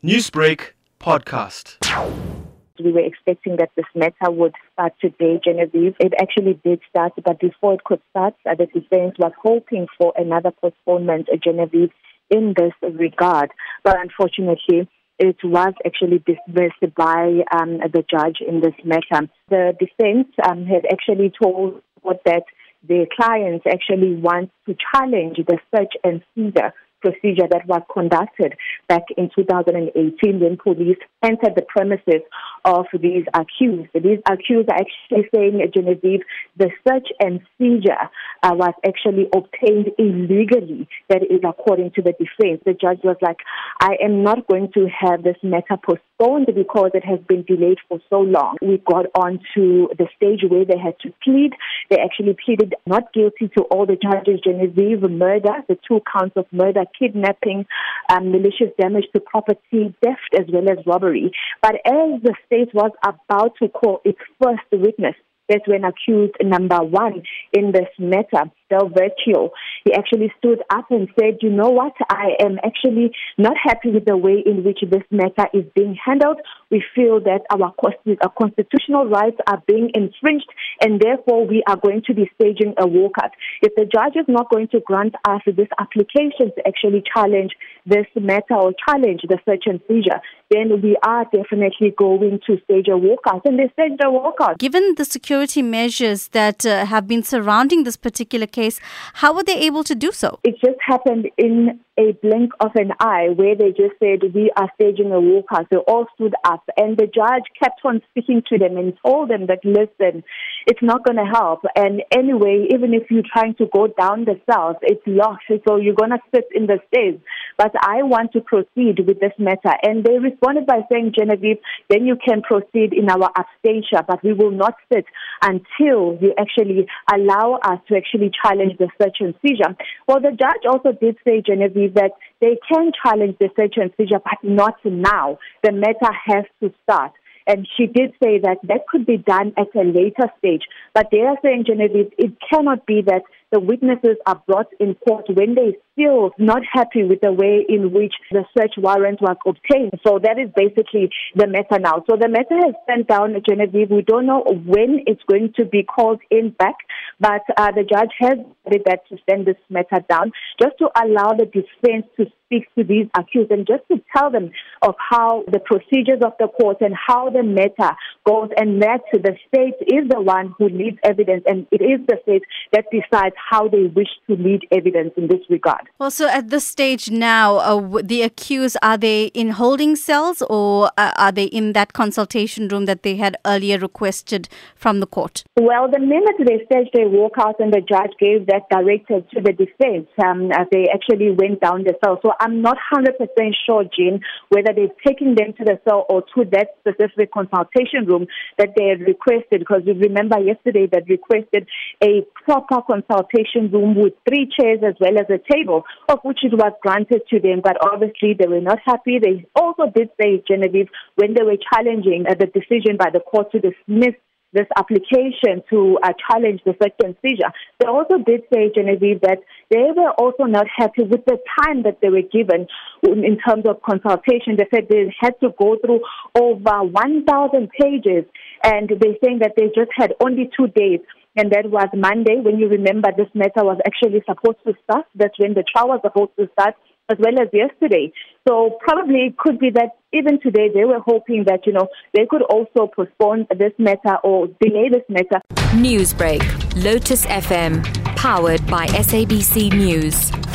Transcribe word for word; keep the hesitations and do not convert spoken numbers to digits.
Newsbreak podcast. We were expecting that this matter would start today, Genevieve. It actually did start, but before it could start, uh, the defense was hoping for another postponement, uh, Genevieve, in this regard. But unfortunately, it was actually dismissed by um, the judge in this matter. The defense um, had actually told that their clients actually want to challenge the search and seizure procedure that was conducted back in two thousand eighteen when police entered the premises of these accused. These accused are actually saying, Genevieve, the search and seizure uh, was actually obtained illegally. That is according to the defense. The judge was like, I am not going to have this matter postponed because it has been delayed for so long. We got on to the stage where they had to plead. They actually pleaded not guilty to all the charges, Genevieve, murder, the two counts of murder, kidnapping, um, malicious damage to property, theft, as well as robbery. But as the state was about to call its first witness, that's when accused number one in this matter, Del Vecchio, he actually stood up and said, you know what, I am actually not happy with the way in which this matter is being handled. We feel that our constitutional rights are being infringed, and therefore we are going to be staging a walkout. If the judge is not going to grant us this application to actually challenge this matter or challenge the search and seizure, then we are definitely going to stage a walkout. And they staged a walkout. Given the security measures that uh, have been surrounding this particular case, how were they able to do so? It just happened in a blink of an eye where they just said, we are staging a walkout. They all stood up and the judge kept on speaking to them and told them that, listen, it's not going to help. And anyway, even if you're trying to go down the cells, it's locked. So you're going to sit in the stairs. But I want to proceed with this matter. And they responded by saying, Genevieve, then you can proceed in our absentia, but we will not sit until you actually allow us to actually challenge the search and seizure. Well, the judge also did say, Genevieve, that they can challenge the search and seizure, but not now. The matter has to start. And she did say that that could be done at a later stage. But they are saying, Genevieve, it cannot be that the witnesses are brought in court when they still not happy with the way in which the search warrant was obtained. So that is basically the matter now. So the matter has sent down, Genevieve. We don't know when it's going to be called in back, but uh, the judge has decided that to send this matter down just to allow the defense to speak to these accused and just to tell them of how the procedures of the court and how the matter goes, and that the state is the one who leads evidence, and it is the state that decides how they wish to lead evidence in this regard. Well, so at this stage now, uh, the accused, are they in holding cells or uh, are they in that consultation room that they had earlier requested from the court? Well, the minute they staged their walkout and the judge gave that directive to the defense, um, uh, they actually went down the cell. So I'm not one hundred percent sure, Jean, whether they've taken them to the cell or to that specific consultation room that they had requested, because you remember yesterday that requested a proper consultation room with three chairs as well as a table, of which it was granted to them, but obviously they were not happy. They also did say, Genevieve, when they were challenging uh, the decision by the court to dismiss this application to uh, challenge the search and seizure, they also did say, Genevieve, that they were also not happy with the time that they were given in terms of consultation. They said they had to go through over one thousand pages, and they're saying that they just had only two days. And that was Monday, when you remember this matter was actually supposed to start. That's when the trial was supposed to start, as well as yesterday. So probably it could be that even today they were hoping that, you know, they could also postpone this matter or delay this matter. Newsbreak, Lotus F M, powered by S A B C News.